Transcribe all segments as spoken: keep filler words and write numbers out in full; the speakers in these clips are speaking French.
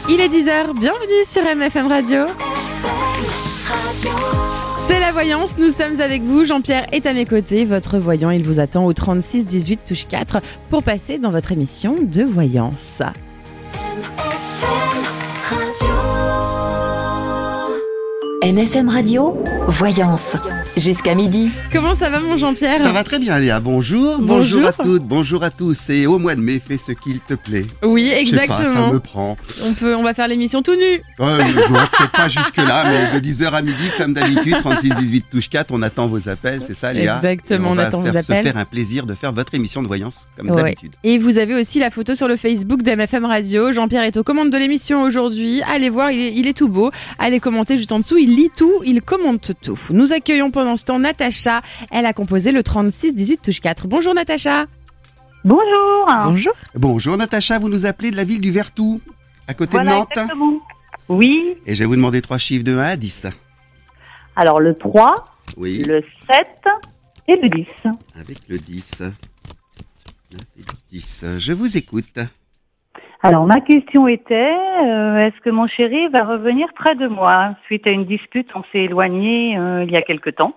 Il est dix heures, bienvenue sur M F M Radio. C'est la voyance, nous sommes avec vous, Jean-Pierre est à mes côtés, votre voyant, il vous attend au trente-six dix-huit touche quatre pour passer dans votre émission de voyance. M F M Radio, voyance, jusqu'à midi. Comment ça va mon Jean-Pierre ? Ça va très bien Léa, bonjour, bonjour, bonjour à toutes, bonjour à tous, et au mois de mai, fais ce qu'il te plaît. Oui, exactement. Je sais pas, ça me prend. On peut, on va faire l'émission tout nu. Ouais, je vois peut-être pas jusque là, mais de dix heures à midi, comme d'habitude, trente-six dix-huit touche quatre, on attend vos appels, c'est ça Léa ? Exactement, on, on attend vos appels. On va se faire un plaisir de faire votre émission de voyance, comme ouais. d'habitude. Et vous avez aussi la photo sur le Facebook d'M F M Radio, Jean-Pierre est aux commandes de l'émission aujourd'hui, allez voir, il est, il est tout beau, allez commenter juste en dessous, il lit tout, il commente tout. Nous accueillons pendant ce temps Natacha. Elle a composé le trente-six dix-huit touche quatre. Bonjour Natacha. Bonjour. Bonjour. Bonjour Natacha, vous nous appelez de la ville du Vertou, à côté voilà, de Nantes. Exactement. Oui. Et je vais vous demander trois chiffres de un à dix. Alors le trois, oui. Le sept et le dix. Avec le dix. Et dix. Je vous écoute. Alors, ma question était, euh, est-ce que mon chéri va revenir près de moi ? Suite à une dispute, on s'est éloigné euh, il y a quelque temps.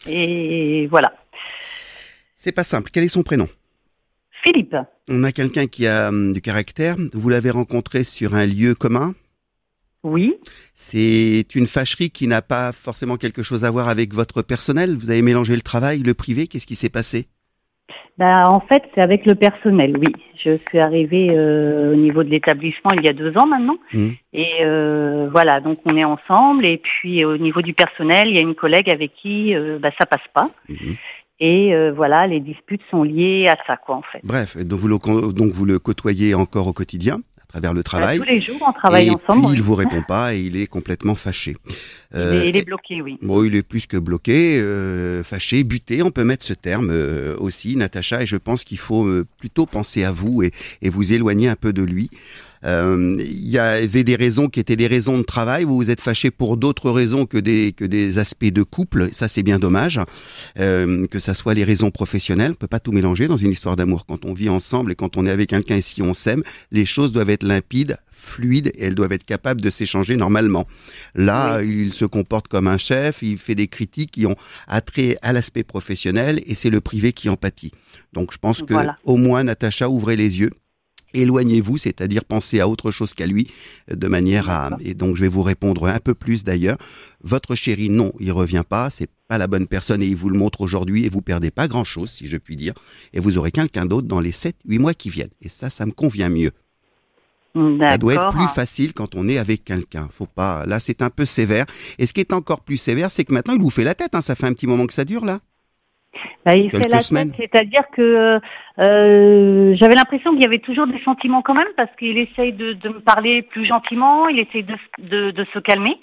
Et voilà. C'est pas simple. Quel est son prénom ? Philippe. On a quelqu'un qui a hum, du caractère. Vous l'avez rencontré sur un lieu commun ? Oui. C'est une fâcherie qui n'a pas forcément quelque chose à voir avec votre personnel ? Vous avez mélangé le travail, le privé ? Qu'est-ce qui s'est passé ? Bah, en fait, c'est avec le personnel, oui. Je suis arrivée euh, au niveau de l'établissement il y a deux ans maintenant. Mmh. Et euh, voilà, donc on est ensemble. Et puis au niveau du personnel, il y a une collègue avec qui euh, bah, ça passe pas. Mmh. Et euh, voilà, les disputes sont liées à ça, quoi, en fait. Bref, donc vous le, donc vous le côtoyez encore au quotidien ? À travers le travail. Bah, tous les jours, on travaille et ensemble. Et puis, oui. il vous répond pas et il est complètement fâché. Euh, il, est, il est bloqué, oui. Bon, il est plus que bloqué, euh, fâché, buté. On peut mettre ce terme euh, aussi, Natacha. Et je pense qu'il faut euh, plutôt penser à vous et, et vous éloigner un peu de lui. Euh, il y avait des raisons qui étaient des raisons de travail. Vous vous êtes fâché pour d'autres raisons que des que des aspects de couple. Ça, c'est bien dommage. Euh, que ça soit les raisons professionnelles. On peut pas tout mélanger dans une histoire d'amour. Quand on vit ensemble et quand on est avec quelqu'un et si on s'aime, les choses doivent être limpides, fluides et elles doivent être capables de s'échanger normalement. Là, oui. Il se comporte comme un chef. Il fait des critiques qui ont attrait à l'aspect professionnel et c'est le privé qui en pâtit. Donc, je pense que voilà. Au moins, Natacha, ouvrez les yeux. Éloignez-vous, c'est-à-dire pensez à autre chose qu'à lui, de manière à... Et donc, je vais vous répondre un peu plus d'ailleurs. Votre chéri, non, il revient pas, c'est pas la bonne personne et il vous le montre aujourd'hui et vous perdez pas grand-chose, si je puis dire. Et vous aurez quelqu'un d'autre dans les sept huit mois qui viennent. Et ça, ça me convient mieux. D'accord. Ça doit être plus facile quand on est avec quelqu'un. Faut pas... Là, c'est un peu sévère. Et ce qui est encore plus sévère, c'est que maintenant, il vous fait la tête. Hein. Ça fait un petit moment que ça dure, là. Bah, il fait la tête, c'est-à-dire que euh, j'avais l'impression qu'il y avait toujours des sentiments quand même, parce qu'il essaye de, de me parler plus gentiment, il essaye de, de, de se calmer.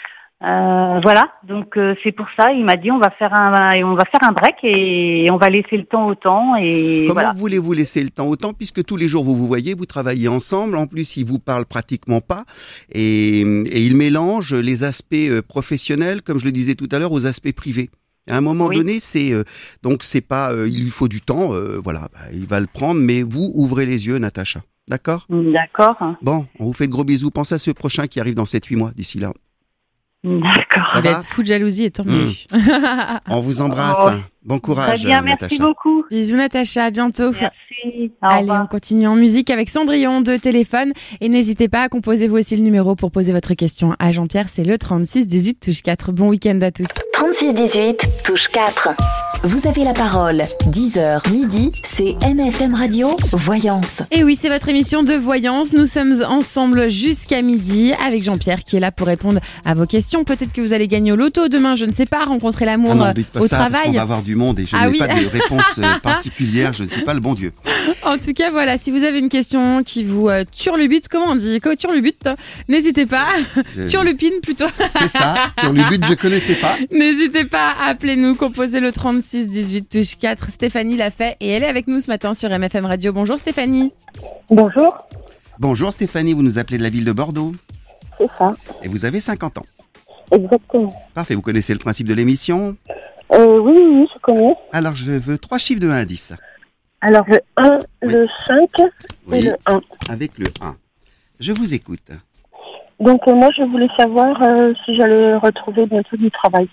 Euh, voilà, donc euh, c'est pour ça, il m'a dit on va faire un, on va faire un break et on va laisser le temps au temps. Et comment voilà. voulez-vous laisser le temps au temps, puisque tous les jours vous vous voyez, vous travaillez ensemble, en plus il vous parle pratiquement pas et, et il mélange les aspects professionnels, comme je le disais tout à l'heure, aux aspects privés. À un moment oui. donné, c'est euh, donc c'est pas, euh, il lui faut du temps, euh, voilà, bah, il va le prendre, mais vous ouvrez les yeux, Natacha, d'accord ? D'accord. Bon, on vous fait de gros bisous. Pensez à ce prochain qui arrive dans sept huit mois d'ici là. D'accord. Il va être fou de jalousie et tant mieux. Mmh. On vous embrasse. Oh. Bon courage, très bien, Natacha. Merci beaucoup. Bisous, Natacha. À bientôt. Merci. Allez, on continue en musique avec Cendrillon de Téléphone. Et n'hésitez pas à composer vous aussi le numéro pour poser votre question à Jean-Pierre. C'est le trente-six dix-huit touche quatre. Bon week-end à tous. trente-six dix-huit touche quatre. Vous avez la parole. dix heures midi, c'est M F M Radio Voyance. Et oui, c'est votre émission de Voyance. Nous sommes ensemble jusqu'à midi avec Jean-Pierre qui est là pour répondre à vos questions. Peut-être que vous allez gagner au loto demain, je ne sais pas, rencontrer l'amour ah non, dites pas au ça, travail. Parce qu'on va avoir du monde et je ah n'ai oui. pas de réponse particulière. Je ne suis pas le bon Dieu. En tout cas, voilà, si vous avez une question qui vous euh, turlubute, comment on dit turlubute, n'hésitez pas. Je... Turlupine plutôt. C'est ça, turlubute, je connaissais pas. N'hésitez pas, appelez-nous, composez le trente-six dix-huit touche quatre. Stéphanie l'a fait et elle est avec nous ce matin sur M F M Radio. Bonjour Stéphanie. Bonjour. Bonjour Stéphanie, vous nous appelez de la ville de Bordeaux. C'est ça. Et vous avez cinquante ans. Exactement. Parfait, vous connaissez le principe de l'émission ? euh, Oui, oui, je connais. Alors je veux trois chiffres de un à dix. Alors le un, oui. Le cinq oui. Et le un. Avec le un. Je vous écoute. Donc euh, moi, je voulais savoir euh, si j'allais retrouver bientôt du travail.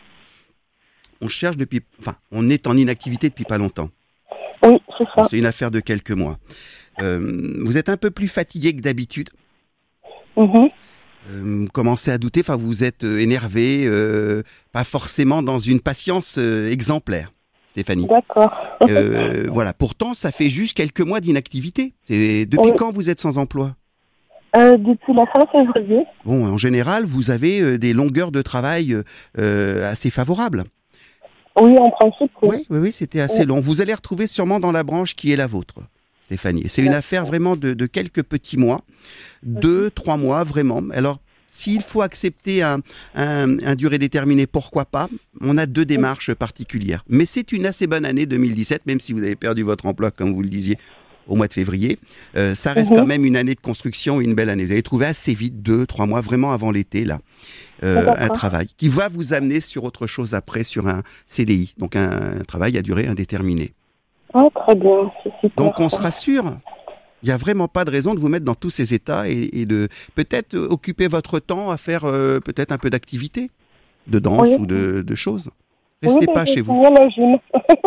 On cherche depuis... Enfin, on est en inactivité depuis pas longtemps. Oui, c'est ça. C'est une affaire de quelques mois. Euh, vous êtes un peu plus fatigué que d'habitude. Mm-hmm. Euh, vous commencez à douter, enfin vous êtes euh, énervé, euh, pas forcément dans une patience euh, exemplaire, Stéphanie. D'accord. euh, voilà. Pourtant, ça fait juste quelques mois d'inactivité. Et depuis oui. quand vous êtes sans emploi? euh, Depuis la fin février. Bon, en général, vous avez euh, des longueurs de travail euh, assez favorables. Oui, en principe, oui. Oui, oui, oui, c'était assez oui. long. Vous allez retrouver sûrement dans la branche qui est la vôtre, Stéphanie. C'est une affaire vraiment de, de quelques petits mois, deux, trois mois vraiment. Alors, s'il faut accepter un, un, un durée déterminée, pourquoi pas? On a deux démarches particulières. Mais c'est une assez bonne année deux mille dix-sept, même si vous avez perdu votre emploi, comme vous le disiez, au mois de février. Euh, ça reste mmh. quand même une année de construction et une belle année. Vous allez trouver assez vite, deux, trois mois, vraiment avant l'été, là, euh, un travail qui va vous amener sur autre chose après, sur un C D I. Donc, un, un travail à durée indéterminée. Oh, très bien. C'est super. Donc, on se rassure. Il n'y a vraiment pas de raison de vous mettre dans tous ces états et, et de peut-être occuper votre temps à faire euh, peut-être un peu d'activité, de danse oui. ou de, de choses. Restez oui, pas chez vous. À la gym.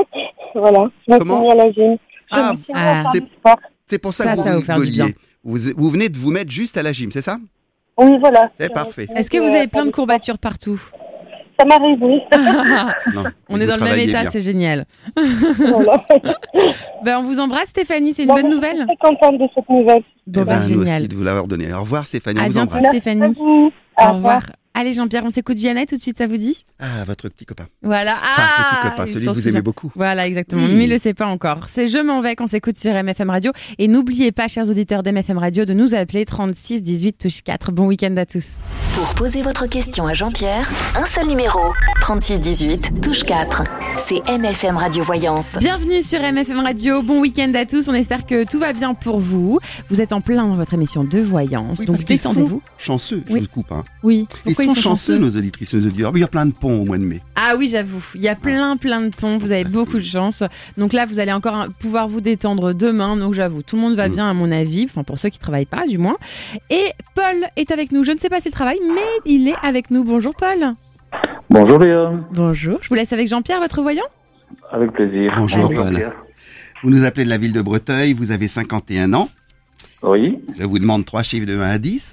Voilà. Je Comment à la gym. Ah, ah c'est, c'est pour ça, ça que ça vous rigoliez. Vous, vous venez de vous mettre juste à la gym, c'est ça? Oui, voilà. C'est parfait. Est-ce que vous avez plein de courbatures partout? Ça m'arrive, oui. Non, on est dans le même état, bien. C'est génial. Voilà. Ben, on vous embrasse, Stéphanie, c'est une bon, bonne nouvelle. Je suis très contente de cette nouvelle. Bon, eh ben, ben, nous génial. Aussi de vous l'avoir donné. Au revoir, Stéphanie. À on vous bientôt, embrasse. Stéphanie. Au revoir. revoir. Allez, Jean-Pierre, on s'écoute Vianney tout de suite, ça vous dit? Ah, votre petit copain. Voilà. Enfin, ah, petit copain, celui que vous aimez beaucoup. Voilà, exactement. Oui. Mais il ne le sait pas encore. C'est Je m'en vais qu'on s'écoute sur M F M Radio. Et n'oubliez pas, chers auditeurs d'M F M Radio, de nous appeler trente-six dix-huit touche quatre. Bon week-end à tous. Pour poser votre question à Jean-Pierre, un seul numéro, trente-six dix-huit touche quatre. C'est M F M Radio Voyance. Bienvenue sur M F M Radio. Bon week-end à tous. On espère que tout va bien pour vous. Vous êtes en plein dans votre émission de Voyance. Oui, donc détendez-vous. Chanceux, je oui. vous coupe. Hein. Oui. Pourquoi ils sont, ils sont chanceux, chanceux, nos auditrices, nos auditeurs. Il y a plein de ponts au mois de mai. Ah oui, j'avoue. Il y a plein, plein de ponts. Vous avez beaucoup de chance. Donc là, vous allez encore pouvoir vous détendre demain. Donc j'avoue, tout le monde va mmh. bien à mon avis. Enfin, pour ceux qui travaillent pas, du moins. Et Paul est avec nous. Je ne sais pas s'il travaille, mais il est avec nous. Bonjour Paul. Bonjour Léa. Bonjour. Je vous laisse avec Jean-Pierre, votre voyant. Avec plaisir. Bonjour Paul. Vous nous appelez de la ville de Breteuil. Vous avez cinquante et un ans. Oui. Je vous demande trois chiffres de un à dix.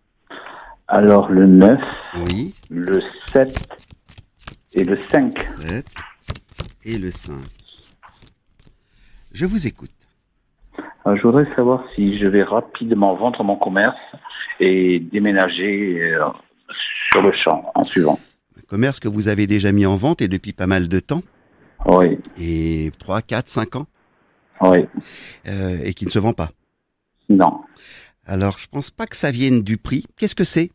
Alors le neuf, oui. le sept et le cinq. sept et le cinq. Je vous écoute. Alors, je voudrais savoir si je vais rapidement vendre mon commerce et déménager euh, sur le champ en suivant. Un commerce que vous avez déjà mis en vente et depuis pas mal de temps. Oui. Et trois, quatre, cinq ans. Oui. Euh, et qui ne se vend pas. Non. Alors, je pense pas que ça vienne du prix. Qu'est-ce que c'est?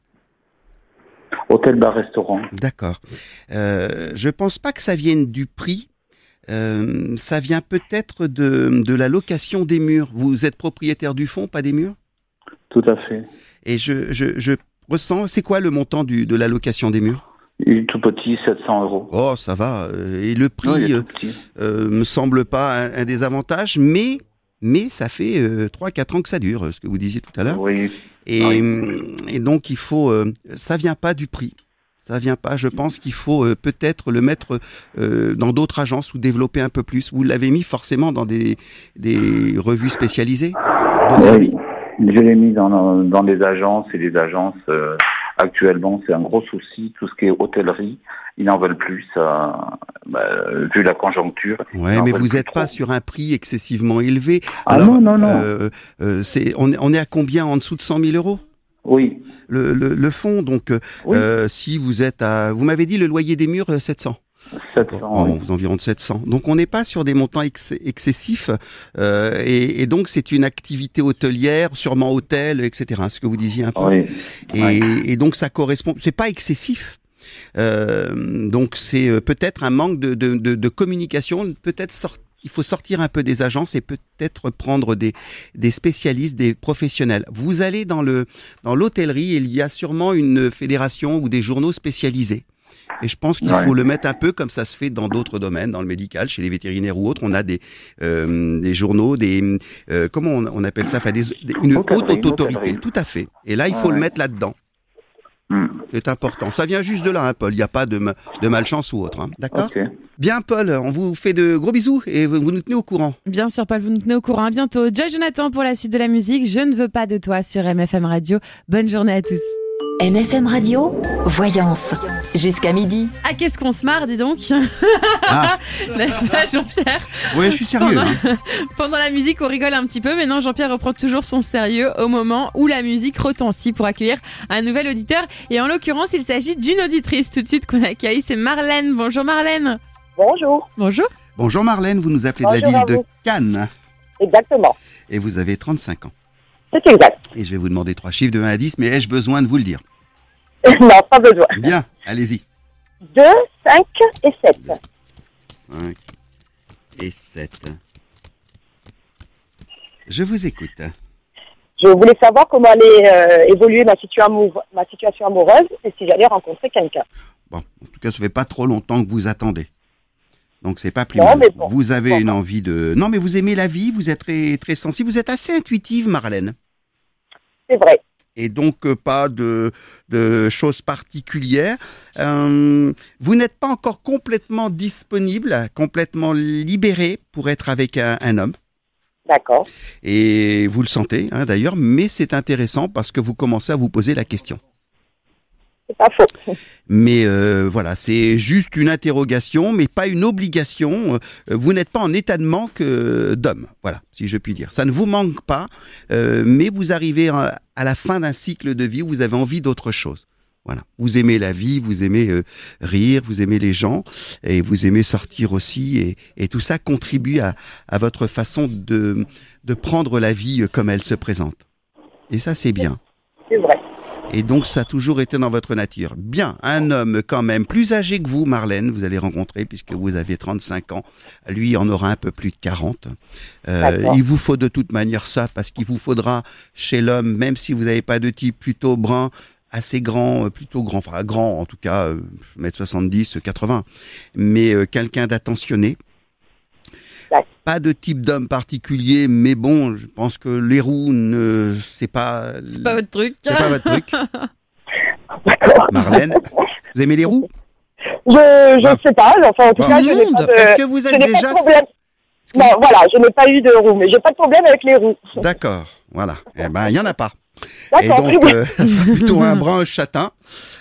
Hôtel, bar, restaurant. D'accord. Euh, je pense pas que ça vienne du prix. Euh, ça vient peut-être de, de la location des murs. Vous êtes propriétaire du fonds, pas des murs? Tout à fait. Et je, je, je ressens... C'est quoi le montant du, de la location des murs? Il est tout petit, sept cents euros. Oh, ça va. Et le prix non, euh, euh, me semble pas un, un désavantage, mais... Mais ça fait euh, trois quatre ans que ça dure, ce que vous disiez tout à l'heure. Oui. Et, oui. et donc, il faut... Euh, ça vient pas du prix. Ça vient pas. Je pense qu'il faut euh, peut-être le mettre euh, dans d'autres agences ou développer un peu plus. Vous l'avez mis forcément dans des, des revues spécialisées? Oui, je l'ai mis dans, dans des agences et les agences... Euh, actuellement, c'est un gros souci. Tout ce qui est hôtellerie, ils n'en veulent plus, ça, bah, vu la conjoncture. Ouais, mais vous n'êtes pas sur un prix excessivement élevé. Ah Alors, non, non, non. Euh, euh, c'est, on, on est à combien en dessous de cent mille euros? Oui. Le, le, le fonds, donc, oui. euh, si vous êtes à... Vous m'avez dit le loyer des murs, sept cents. sept cents, bon, oui. Environ de sept cents. Donc on n'est pas sur des montants ex- excessifs euh, et, et donc c'est une activité hôtelière, sûrement hôtel, et cetera. Ce que vous disiez un peu. Oui. Et, oui. et donc ça correspond. C'est pas excessif. Euh, donc c'est peut-être un manque de, de, de, de communication. Peut-être sortir. Il faut sortir un peu des agences et peut-être prendre des, des spécialistes, des professionnels. Vous allez dans le dans l'hôtellerie, il y a sûrement une fédération ou des journaux spécialisés. Et je pense qu'il ouais. faut le mettre un peu comme ça se fait dans d'autres domaines, dans le médical, chez les vétérinaires ou autres. On a des euh, des journaux, des euh, comment on, on appelle ça, enfin des, des une haute autorité. Tout à fait. Et là, il faut ouais. le mettre là-dedans. Mm. C'est important. Ça vient juste de là, hein, Paul. Il n'y a pas de, ma- de malchance ou autre. Hein. D'accord ? Ok. Bien, Paul, on vous fait de gros bisous et vous, vous nous tenez au courant. Bien sûr, Paul, vous nous tenez au courant. À bientôt. Joy Jonathan pour la suite de la musique. Je ne veux pas de toi sur M F M Radio. Bonne journée à tous. M F M Radio, Voyance. Jusqu'à midi. Ah, qu'est-ce qu'on se marre, dis donc. Ah. N'est-ce pas, Jean-Pierre ? Ouais, je suis sérieux. Pendant, hein. pendant la musique, on rigole un petit peu, mais non, Jean-Pierre reprend toujours son sérieux au moment où la musique retentit pour accueillir un nouvel auditeur. Et en l'occurrence, il s'agit d'une auditrice tout de suite qu'on accueille. C'est Marlène. Bonjour Marlène. Bonjour. Bonjour. Bonjour Marlène, vous nous appelez de la Bonjour à ville de vous. Cannes Exactement. et vous avez trente-cinq ans. C'est exact. Et je vais vous demander trois chiffres de un à dix, mais ai-je besoin de vous le dire ? Non, pas besoin. Bien, allez-y. deux, cinq et sept. cinq et sept. Je vous écoute. Je voulais savoir comment allait euh, évoluer ma, situa- amour- ma situation amoureuse et si j'allais rencontrer quelqu'un. Bon, en tout cas, ça fait pas trop longtemps que vous attendez. Donc c'est pas plus Non, mal. mais bon. Vous avez Bon. une envie de... Non, mais vous aimez la vie, vous êtes très, très sensible, vous êtes assez intuitive, Marlène. C'est vrai. Et donc euh, pas de, de choses particulières. Euh, vous n'êtes pas encore complètement disponible, complètement libéré pour être avec un, un homme. D'accord. Et vous le sentez hein, d'ailleurs, mais c'est intéressant parce que vous commencez à vous poser la question. C'est pas faux. Mais euh, voilà, c'est juste une interrogation, mais pas une obligation. Euh, Vous n'êtes pas en état de manque euh, d'homme, voilà, si je puis dire. Ça ne vous manque pas, euh, mais vous arrivez à, à la fin d'un cycle de vie où vous avez envie d'autre chose. Voilà, vous aimez la vie, vous aimez euh, rire, vous aimez les gens, et vous aimez sortir aussi, et, et tout ça contribue à, à votre façon de, de prendre la vie comme elle se présente. Et ça, c'est bien. C'est vrai. Et donc, ça a toujours été dans votre nature. Bien, un homme quand même plus âgé que vous, Marlène, vous allez rencontrer, puisque vous avez trente-cinq ans. Lui en aura un peu plus de quarante. Euh, il vous faut de toute manière ça, parce qu'il vous faudra chez l'homme, même si vous n'avez pas de type plutôt brun, assez grand, plutôt grand, enfin grand en tout cas, euh, un mètre soixante-dix, quatre-vingts, mais euh, quelqu'un d'attentionné. Pas de type d'homme particulier, mais bon, je pense que les roues, ne, c'est pas... C'est pas votre truc. C'est pas votre truc. D'accord. Marlène, vous aimez les roues? Je je Ah. sais pas. Enfin, en tout Bon. cas, je n'ai pas de... Est-ce que vous je êtes n'ai pas déjà... de problème. Est-ce que Non, vous- voilà, je n'ai pas eu de roues, mais j'ai pas de problème avec les roues. D'accord, voilà. Eh ben, il y en a pas. Et D'accord. donc, euh, ça sera plutôt un brun châtain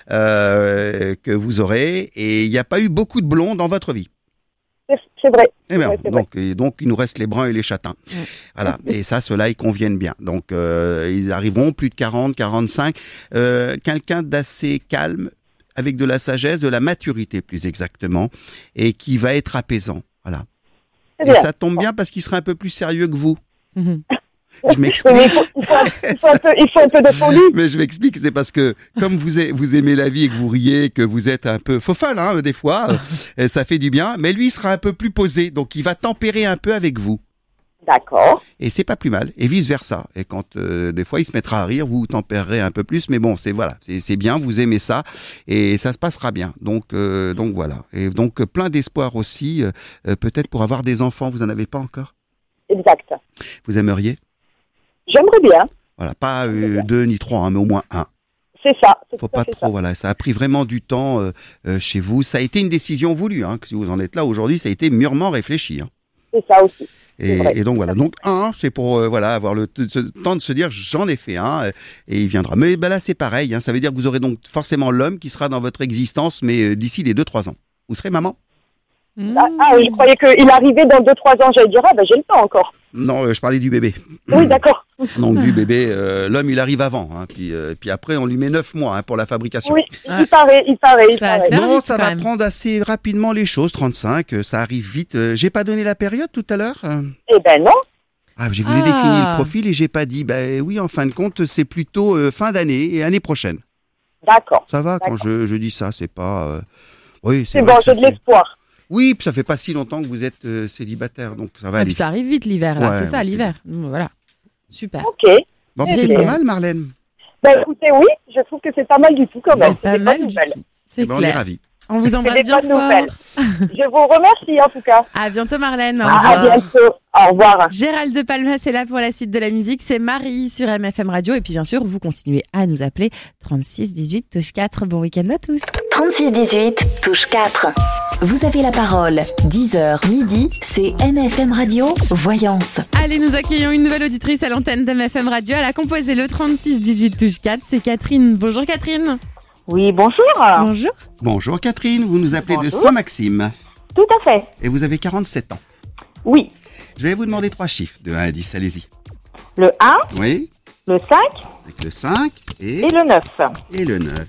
euh, que vous aurez. Et il n'y a pas eu beaucoup de blonds dans votre vie. C'est- C'est vrai. Eh bien, Ouais, c'est donc, et donc, il nous reste les bruns et les châtains. Voilà. Et ça, ceux-là, ils conviennent bien. Donc, euh, ils arriveront plus de quarante, quarante-cinq. Euh, quelqu'un d'assez calme, avec de la sagesse, de la maturité plus exactement, et qui va être apaisant. Voilà. C'est Et bien. ça tombe bien parce qu'il sera un peu plus sérieux que vous. Mhm. Je Oui, mais m'explique. il faut, il faut un, il faut un peu, il faut un peu de folie. Mais je m'explique, c'est parce que comme vous, a- vous aimez la vie et que vous riez, que vous êtes un peu faux folle, hein, des fois, euh, ça fait du bien. Mais lui, il sera un peu plus posé, donc il va tempérer un peu avec vous. D'accord. Et c'est pas plus mal. Et vice versa. Et quand euh, des fois il se mettra à rire, vous tempérerez un peu plus. Mais bon, c'est voilà, c'est c'est bien. Vous aimez ça et ça se passera bien. Donc euh, donc voilà. Et donc euh, plein d'espoir aussi, euh, euh, peut-être pour avoir des enfants. Vous en avez pas encore? Exact. Vous aimeriez? J'aimerais bien. Voilà, pas euh, deux ni trois, hein, mais au moins un. C'est ça. C'est Faut tout à pas fait trop, ça. voilà. Ça a pris vraiment du temps euh, euh, chez vous. Ça a été une décision voulue. Hein, que si vous en êtes là aujourd'hui, ça a été mûrement réfléchi. Hein. C'est ça aussi. Et, vrai. et donc voilà. Donc un, c'est pour euh, voilà avoir le t- ce temps de se dire j'en ai fait un euh, et il viendra. Mais ben là c'est pareil. Hein, ça veut dire que vous aurez donc forcément l'homme qui sera dans votre existence, mais euh, d'ici les deux trois ans. Vous serez maman? Ah, ah, je croyais qu'il arrivait dans deux trois ans. J'allais dire, ah ben j'ai le temps encore. Non, euh, je parlais du bébé. Oui, d'accord. Donc du bébé, euh, l'homme il arrive avant. Hein, puis euh, puis après on lui met neuf mois hein, pour la fabrication. Oui, Ouais. il paraît, il paraît, il Ça, paraît. c'est- Non, vite, ça quand va même. prendre assez rapidement les choses. trente-cinq, euh, ça arrive vite. Euh, j'ai pas donné la période tout à l'heure. euh. Eh ben non. Ah, je vous ai Ah. défini le profil et j'ai pas dit. Ben oui, en fin de compte, c'est plutôt euh, fin d'année et année prochaine. D'accord. Ça va quand D'accord. je, je dis ça, c'est pas. euh, Oui, c'est C'est vrai bon, que ça j'ai de fait- l'espoir. Oui, puis ça fait pas si longtemps que vous êtes euh, célibataire, donc ça va Et aller. puis ça arrive vite l'hiver, là. Ouais, c'est ça, ouais, l'hiver. Bon, Voilà. Super. Ok. Bon, C'est c'est bien. pas mal, Marlène. Ben écoutez, oui, je trouve que c'est pas mal du tout quand même. C'est pas C'est une mal bonne du nouvelle. tout. C'est Eh ben, on est clair. ravis. On vous embrasse C'est des bien bonnes fort. nouvelles. Je vous remercie en tout cas. À bientôt Marlène. Au À, à revoir. bientôt. Au revoir. Gérald de Palmas est là pour la suite de la musique. C'est Marie sur M F M Radio. Et puis bien sûr, vous continuez à nous appeler trente-six dix-huit touche quatre. Bon week-end à tous. trente-six dix-huit touche quatre. Vous avez la parole. dix heures midi, c'est M F M Radio Voyance. Allez, nous accueillons une nouvelle auditrice à l'antenne d'M F M Radio. Elle a composé le trente-six dix-huit touche quatre. C'est Catherine. Bonjour Catherine. Oui, bonjour. Bonjour. Bonjour Catherine, vous nous appelez Bonjour. de Saint-Maxime Tout à fait. et vous avez quarante-sept ans. Oui. Je vais vous demander trois chiffres de un à dix, allez-y. Le un, Oui, le cinq avec le cinq et, et le neuf. et le neuf.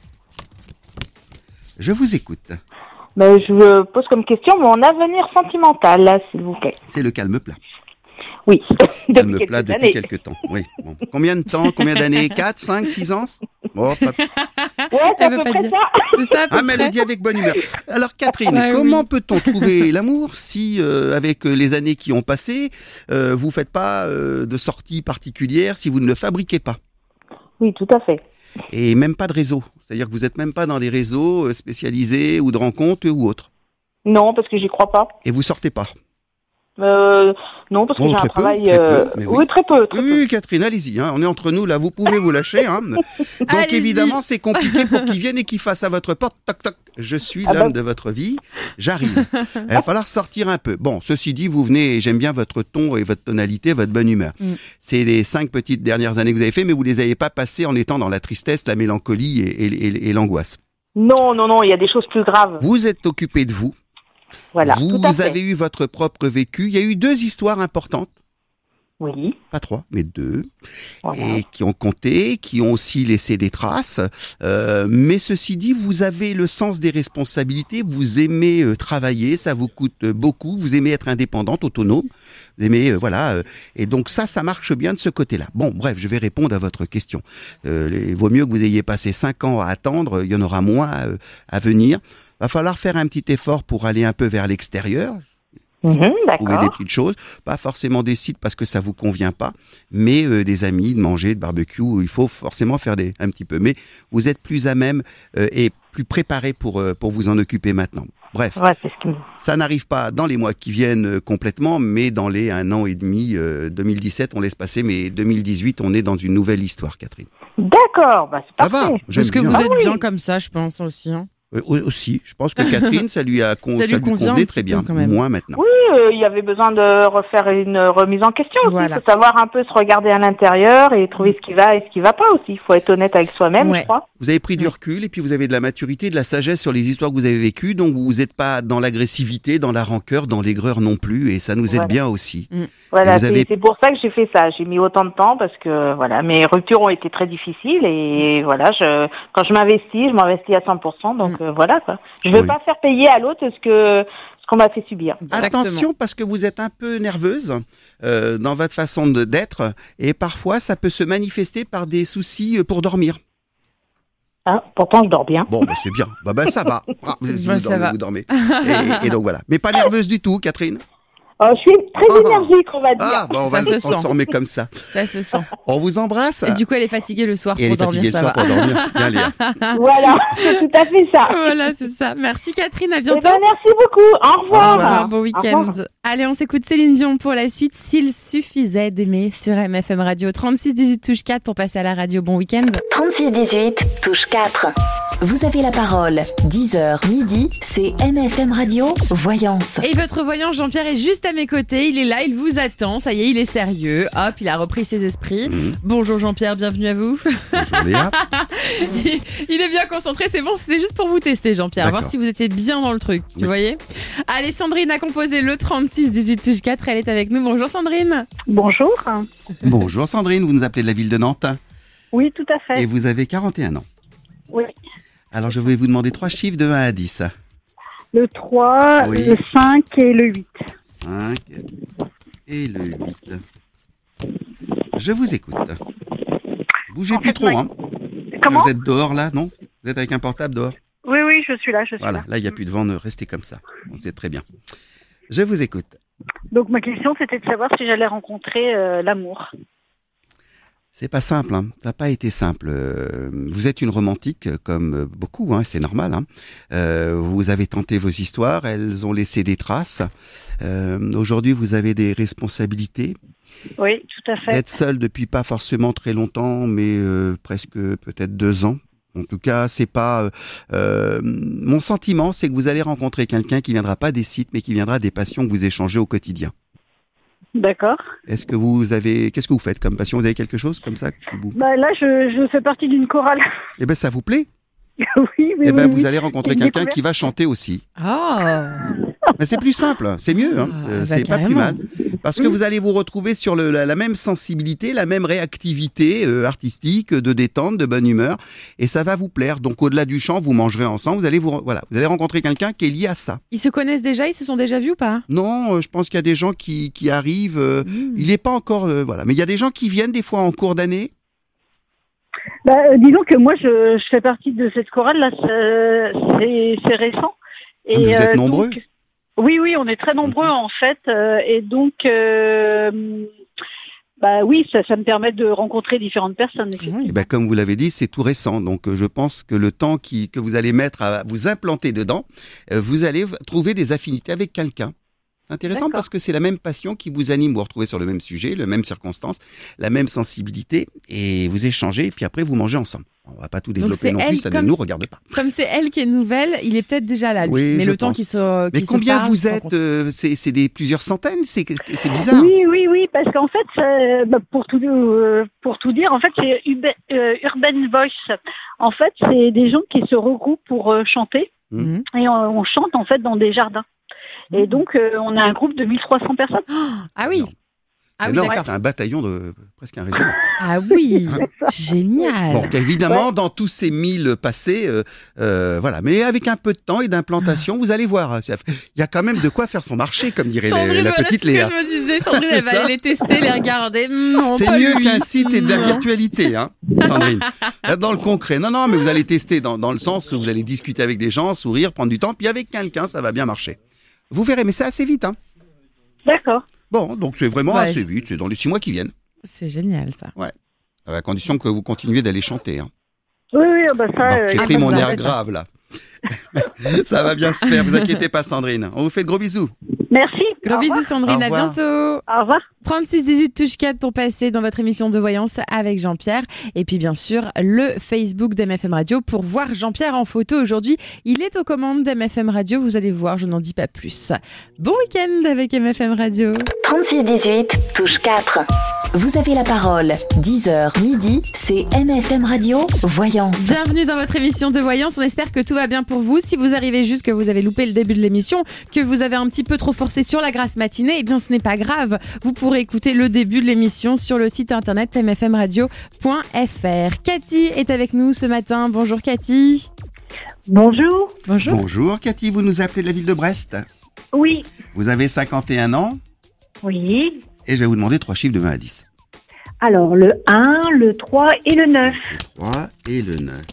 Je vous écoute. Mais je vous pose comme question mon avenir sentimental, là, s'il vous plaît. C'est le calme plat. Oui. Calme Depuis plat quelques depuis années. quelques temps. Oui. Bon. Combien de temps, combien d'années? quatre, cinq, six ans? Bon, pas... Ouais, c'est à Elle veut peu pas près dire. ça. C'est ça à peu Ah, mais elle près. le dit avec bonne humeur. Alors Catherine, Ouais, comment oui. peut-on trouver l'amour si, euh, avec euh, les années qui ont passé, euh, vous faites pas euh, de sortie particulière, si vous ne le fabriquez pas? Oui, tout à fait. Et même pas de réseau. C'est-à-dire que vous n'êtes même pas dans des réseaux euh, spécialisés ou de rencontres ou autres. Non, parce que j'y crois pas. Et vous sortez pas. Euh, non, parce que Bon, j'ai un très peu, travail. très peu, euh, mais oui. oui, très peu. Très Oui, peu. oui, Catherine, allez-y. Hein. On est entre nous là. Vous pouvez vous lâcher. Hein. Donc Allez-y. évidemment, c'est compliqué pour qu'il vienne et qu'il fasse à votre porte. Toc toc. Je suis Ah l'homme bah. de votre vie. J'arrive. Il va falloir sortir un peu. Bon, ceci dit, vous venez. J'aime bien votre ton et votre tonalité, votre bonne humeur. Mm. C'est les cinq petites dernières années que vous avez fait, mais vous les avez pas passées en étant dans la tristesse, la mélancolie et, et- et- et l'angoisse. Non, non, non, il y a des choses plus graves. Vous êtes occupé de vous. Voilà. vous tout à fait. avez eu votre propre vécu. Il y a eu deux histoires importantes. Oui. Pas trois, mais deux. Voilà. Et qui ont compté, qui ont aussi laissé des traces. Euh, mais ceci dit, vous avez le sens des responsabilités, vous aimez euh, travailler, ça vous coûte beaucoup, vous aimez être indépendante, autonome, vous aimez, euh, voilà. euh, et donc ça, ça marche bien de ce côté-là. Bon, bref, je vais répondre à votre question. Euh, il vaut mieux que vous ayez passé cinq ans à attendre, il y en aura moins euh, à venir. Va falloir faire un petit effort pour aller un peu vers l'extérieur. Mhm, Trouver des d'accord. petites choses, pas forcément des sites parce que ça vous convient pas, mais euh, des amis, de manger, de barbecue, il faut forcément faire des un petit peu. Mais vous êtes plus à même euh, et plus préparé pour euh, pour vous en occuper maintenant. Bref, Ouais, c'est ce qui me- ça n'arrive pas dans les mois qui viennent euh, complètement, mais dans les un an et demi, euh, deux mille dix-sept, on laisse passer, mais deux mille dix-huit, on est dans une nouvelle histoire, Catherine. D'accord, bah c'est Ça va, parfait. j'aime Parce que bien. vous Ah êtes oui. bien comme ça, je pense aussi. Hein. Euh, aussi, je pense que Catherine, ça lui a con- Ça lui ça lui convient convenait un très petit peu bien. quand même. Moi maintenant. Oui, euh, il y avait besoin de refaire une remise en question aussi. Voilà. Il faut savoir un peu se regarder à l'intérieur et trouver ce qui va et ce qui va pas aussi. Il faut être honnête avec soi-même, Ouais. je crois. Vous avez pris du Oui. recul et puis vous avez de la maturité, de la sagesse sur les histoires que vous avez vécues, donc vous n'êtes pas dans l'agressivité, dans la rancœur, dans l'aigreur non plus, et ça nous aide Voilà. bien aussi. Voilà, Et vous c'est avez- c'est pour ça que j'ai fait ça. J'ai mis autant de temps parce que voilà, mes ruptures ont été très difficiles et voilà, je quand je m'investis, je m'investis à cent pour cent. Donc euh, voilà quoi. Je veux Oui. pas faire payer à l'autre ce que ce qu'on m'a fait subir. Exactement. Attention parce que vous êtes un peu nerveuse euh, dans votre façon de- d'être, et parfois ça peut se manifester par des soucis euh, pour dormir. Hein, pourtant je dors bien. Bon, bah, c'est bien. Bah, bah, ça va. Ah, vous, vous Bah, ça dormez, va. vous dormez. Et, et donc voilà. Mais pas nerveuse du tout, Catherine. Euh, je suis très Ah. énergique, on va dire. Ah, bah, on Ça va se le sent. transformer comme ça. Ça se sent. On vous embrasse. Et du coup, elle est fatiguée le soir Et elle pour est fatiguée dormir, le ça soir va. pour dormir. Bien, Léa. Voilà, c'est tout à fait ça. Voilà, c'est ça. Merci Catherine, à Eh bientôt. ben, merci beaucoup. Au revoir. Au revoir, bon Au week-end. revoir. Allez, on s'écoute Céline Dion pour la suite. S'il suffisait d'aimer sur M F M Radio. trente-six dix-huit touche quatre pour passer à la radio. Bon week-end. trente-six dix-huit touche quatre. Vous avez la parole. dix heures midi, c'est M F M Radio Voyance. Et votre voyant Jean-Pierre est juste à mes côtés. Il est là, il vous attend. Ça y est, il est sérieux. Hop, il a repris ses esprits. Mhm. Bonjour Jean-Pierre, bienvenue à vous. Bonjour Léa. il, il est bien concentré. C'est bon, c'était juste pour vous tester, Jean-Pierre. Voir D'accord. si vous étiez bien dans le truc. Vous Oui. voyez. Allez, Sandrine a composé le trente-six dix-huit touche quatre. Elle est avec nous. Bonjour Sandrine. Bonjour. Bonjour Sandrine, vous nous appelez de la ville de Nantes Oui, tout à fait. et vous avez quarante et un ans. Oui. Alors je vais vous demander trois chiffres de un à dix. Le trois, Oui. le cinq et le huit. cinq et le huit. Je vous écoute. Bougez En plus fait, trop, ma- hein. Comment Vous êtes dehors là, non? Vous êtes avec un portable dehors? Oui, oui, je suis là, je suis Voilà, là. là il n'y a plus de vent, ne restez comme ça. Bon, c'est très bien. Je vous écoute. Donc ma question, c'était de savoir si j'allais rencontrer euh, l'amour. C'est pas simple, hein. Ça n'a pas été simple. Euh, vous êtes une romantique, comme beaucoup, hein, c'est normal. Hein. Euh, vous avez tenté vos histoires, elles ont laissé des traces. Euh, aujourd'hui, vous avez des responsabilités. Oui, tout à fait. Vous êtes seule depuis pas forcément très longtemps, mais euh, presque peut-être deux ans. En tout cas, c'est pas. Euh, euh, mon sentiment, c'est que vous allez rencontrer quelqu'un qui viendra pas des sites, mais qui viendra des passions que vous échangez au quotidien. D'accord. Est-ce que vous avez, qu'est-ce que vous faites comme passion? Vous avez quelque chose comme ça qui vous... Bah là, je, je fais partie d'une chorale. Eh ben, ça vous plaît? oui, oui, Eh ben, oui, vous oui. allez rencontrer C'est une quelqu'un découverte. qui va chanter aussi. Oh. Mais c'est plus simple, c'est mieux, hein. Ah, Euh, bah, c'est pas plus carrément. mal. Parce que vous allez vous retrouver sur le, la, la même sensibilité, la même réactivité euh, artistique, de détente, de bonne humeur, et ça va vous plaire. Donc au-delà du chant, vous mangerez ensemble, vous allez vous, voilà, vous allez rencontrer quelqu'un qui est lié à ça. Ils se connaissent déjà, ils se sont déjà vus ou pas? Non, euh, je pense qu'il y a des gens qui, qui arrivent. euh, Mmh. Il n'est pas encore, euh, voilà, mais il y a des gens qui viennent des fois en cours d'année. Bah, euh, disons que moi, je, je fais partie de cette chorale. Là, c'est, c'est, c'est récent. Ah, mais vous êtes euh, nombreux. donc- oui, oui, on est très nombreux en fait. euh, et donc, euh, bah oui, ça, ça me permet de rencontrer différentes personnes. Oui. Eh ben, comme vous l'avez dit, c'est tout récent. Donc, euh, je pense que le temps qui, que vous allez mettre à vous implanter dedans, euh, vous allez v- trouver des affinités avec quelqu'un. C'est intéressant D'accord. parce que c'est la même passion qui vous anime. Vous vous retrouvez sur le même sujet, les mêmes circonstances, la même sensibilité, et vous échangez, et puis après, vous mangez ensemble. On va pas tout développer c'est non elle plus, ça ne comme nous c- regarde pas. Comme c'est elle qui est nouvelle, il est peut-être déjà là, lui. Oui, mais je le temps pense. qu'il se Mais qu'il se combien parle, vous qu'ils se êtes rencontrent. euh, C'est c'est des plusieurs centaines. C'est c'est bizarre. Oui, oui, oui, parce qu'en fait, ça- bah, pour tout euh, pour tout dire, en fait, c'est Ube- euh, Urban Voice. En fait, c'est des gens qui se regroupent pour euh, chanter Mhm. et on, on chante en fait dans des jardins. Et donc, euh, on a un groupe de mille trois cents personnes. Ah oui. Non. Ah C'est oui, énorme, d'accord. c'est un bataillon de presque un régiment. Ah oui. Génial. Bon, évidemment, dans tous ces mille passés, euh, euh, voilà. Mais avec un peu de temps et d'implantation, vous allez voir. Il y a quand même de quoi faire son marché, comme dirait la- Sandrine, la voilà petite ce que Léa. je me disais. Sandrine, elle va Ça. aller les tester, les regarder. Non, C'est pas mieux lui. qu'un site et de la Non. virtualité, hein, Sandrine. Là, dans le concret. Non, non, mais vous allez tester dans, dans le sens où vous allez discuter avec des gens, sourire, prendre du temps, puis avec quelqu'un, ça va bien marcher. Vous verrez, mais c'est assez vite, hein. D'accord. Bon, donc c'est vraiment Ouais. assez vite, c'est dans les six mois qui viennent. C'est génial, ça. À la condition que vous continuez d'aller chanter, hein. Oui, oui, bah ça. Bon, euh, j'ai ah, pris bah, mon vous air arrêtez. grave, là. Ça va bien se faire, vous inquiétez pas, Sandrine. On vous fait de gros bisous. Merci. Gros Au bisous, revoir. Sandrine. Au À revoir. bientôt. Au revoir. trente-six dix-huit touche quatre pour passer dans votre émission de voyance avec Jean-Pierre. Et puis bien sûr, le Facebook d'M F M Radio pour voir Jean-Pierre en photo aujourd'hui. Il est aux commandes d'M F M Radio, vous allez voir, je n'en dis pas plus. Bon week-end avec M F M Radio. trente-six dix-huit, touche quatre. Vous avez la parole. dix heures midi, c'est M F M Radio, Voyance. Bienvenue dans votre émission de voyance, on espère que tout va bien pour vous. Si vous arrivez juste que vous avez loupé le début de l'émission, que vous avez un petit peu trop forcé sur la grasse matinée, eh bien ce n'est pas grave. Vous pourrez écouter le début de l'émission sur le site internet m f m radio point f r. Cathy est avec nous ce matin. Bonjour Cathy. Bonjour. Bonjour. Bonjour, Cathy, vous nous appelez de la ville de Brest. Oui. Vous avez cinquante et un ans Oui. et je vais vous demander trois chiffres de vingt à dix. Alors, le un, le trois et le neuf. Le trois et le neuf.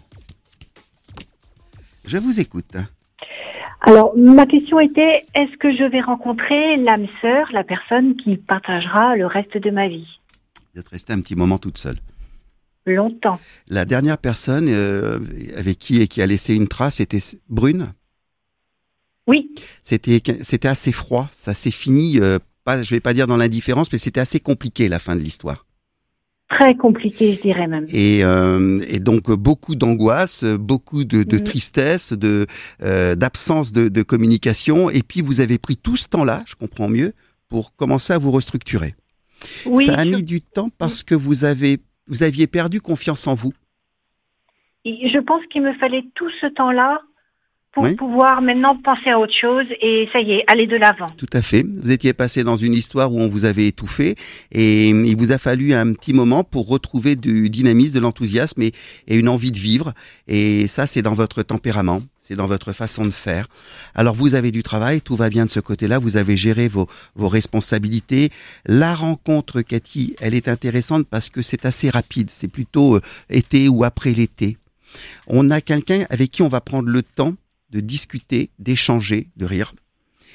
Je vous écoute. Alors, ma question était, est-ce que je vais rencontrer l'âme sœur, la personne qui partagera le reste de ma vie? Vous êtes restée un petit moment toute seule. Longtemps. La dernière personne euh, avec qui et qui a laissé une trace était Brune. Oui. C'était c'était assez froid, ça s'est fini, euh, pas, je vais pas dire dans l'indifférence, mais c'était assez compliqué la fin de l'histoire. Très compliqué, je dirais même. Et, euh, et donc beaucoup d'angoisse, beaucoup de, de Mhm. tristesse, de euh, d'absence de, de communication. Et puis vous avez pris tout ce temps-là, je comprends mieux, pour commencer à vous restructurer. Oui. Ça a je- mis du temps parce que vous avez vous aviez perdu confiance en vous. Je pense qu'il me fallait tout ce temps-là pour Oui. pouvoir maintenant penser à autre chose et ça y est, aller de l'avant. Tout à fait. Vous étiez passé dans une histoire où on vous avait étouffé et il vous a fallu un petit moment pour retrouver du dynamisme, de l'enthousiasme et, et une envie de vivre. Et ça, c'est dans votre tempérament, c'est dans votre façon de faire. Alors, vous avez du travail, tout va bien de ce côté-là. Vous avez géré vos, vos responsabilités. La rencontre, Cathy, elle est intéressante parce que c'est assez rapide. C'est plutôt euh, été ou après l'été. On a quelqu'un avec qui on va prendre le temps de discuter, d'échanger, de rire.